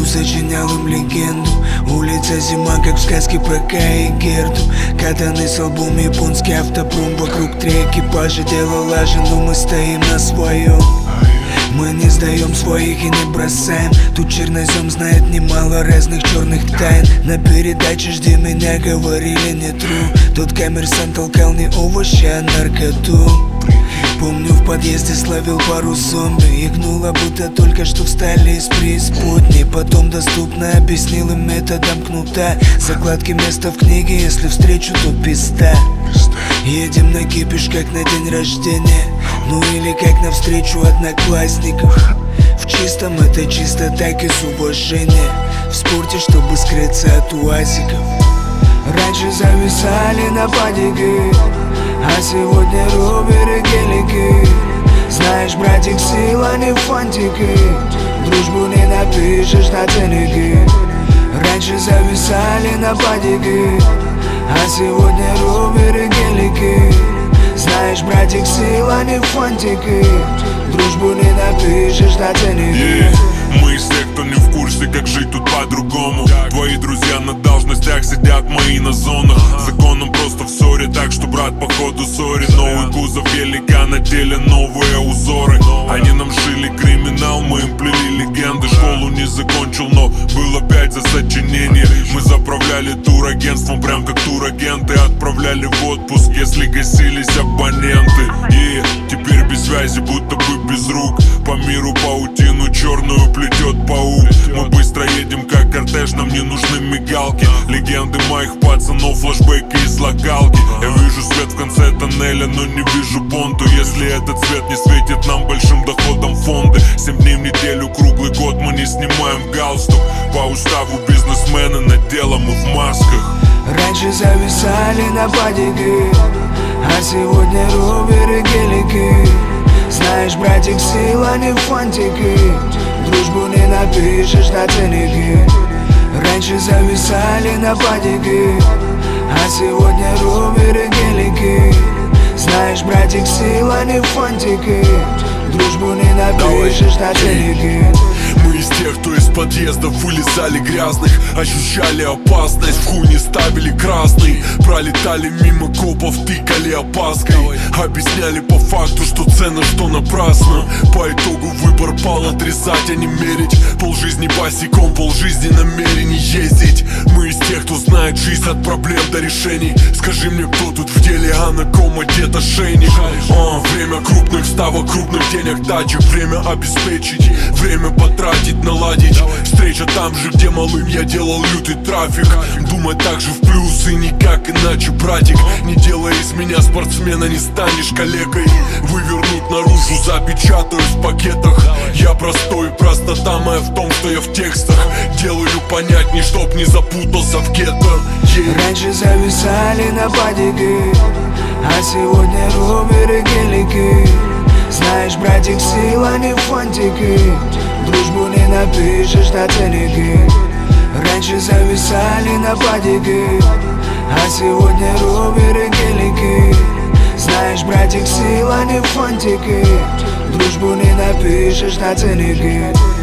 сочинял им легенду. Улица зима, как в сказке про Кая и Герду. Катаны с лбом, японский автопром. Вокруг 3 экипажа, дело лажа, но мы стоим на своем. Мы не сдаем своих и не бросаем. Тут чернозем знает немало разных черных тайн. На передаче «Жди меня» говорили не true. Тот коммерсант толкал не овощи, а наркоту. Помню, в подъезде словил пару зомби. Икнуло, будто только что встали из преисподней. Потом доступно объяснил им методом кнута. Закладки места в книге, если встречу, то пизда. Едем на кипиш, как на день рождения. Ну или как на встречу одноклассников. В чистом это чисто так, из уважения. В спорте, чтобы скрыться от уазиков. Раньше зависали на падике, а сегодня ровер и гелики. Знаешь, братик, сила не фантики. Дружбу не напишешь на ценнике. Раньше зависали на падике, а сегодня ровер и гелики. Знаешь, братик, сила не фантики. Дружбу не напишешь на ценнике. Мы из тех, кто не в курсе, как жить тут по-другому. Твои друзья на должностях сидят, мои на зонах. Законом просто в ссоре, так что, брат, походу ссорит. Новый кузов велика, на теле новые узоры. Они нам шили криминал, мы им плели легенды. Школу не закончил, но был опять за сочинение. Мы заправляли турагентством, прям как турагенты. Отправляли в отпуск, если гасились абоненты. И теперь без связи, будто бы без рук. По миру паутину черную плетет паук. Мы быстро едем, как кортеж, нам не нужны мигалки. Легенды моих пацанов, флешбеки из локалки. Я вижу свет в конце тоннеля, но не вижу понту. Если этот свет не светит нам большим доходом фонды. 7 дней в неделю, круглый год мы не снимаем галстук. По уставу бизнесмены, на дело мы в масках. Раньше зависали на падике, а сегодня ровер и гелики. Знаешь, братик, сила не фантики. Дружбу не напишешь на ценнике. Раньше зависали на падике, а сегодня ровер и гелики. Знаешь, братик, сила не фантики. Дружбу не напишешь на ценнике. Мы из тех, кто из подъездов вылезали грязных. Ощущали опасность, в хуй не ставили красный. Пролетали мимо копов, тыкали опаской. Объясняли по факту, что ценно, что напрасно. По итогу выбор пал отрезать, а не мерить. Полжизни босиком, полжизни намерений ездить. Мы из тех, кто знает жизнь от проблем до решений. Скажи мне, кто тут в деле, а на ком одет ошейник? Время крупных ставок, крупных денег, тачек. Время обеспечить, время потратить, наладить. Встреча там же, где малым я делал лютый трафик. Думать так же в плюс и никак иначе, братик. Не делай из меня спортсмена, не станешь калекой. Вывернуть наружу, запечатаю в пакетах. Я простой, простота моя в том, что я в текстах. Делаю понятней, чтоб не запутался в гетто. Раньше зависали на падике, а сегодня ровер и гелики. Знаешь, братик, сила не фантики. Дружбу не напишешь на ценнике. Раньше зависали на падике, а сегодня ровер и гелики. Знаешь, братик, сила не фантики. Дружбу не напишешь на ценнике.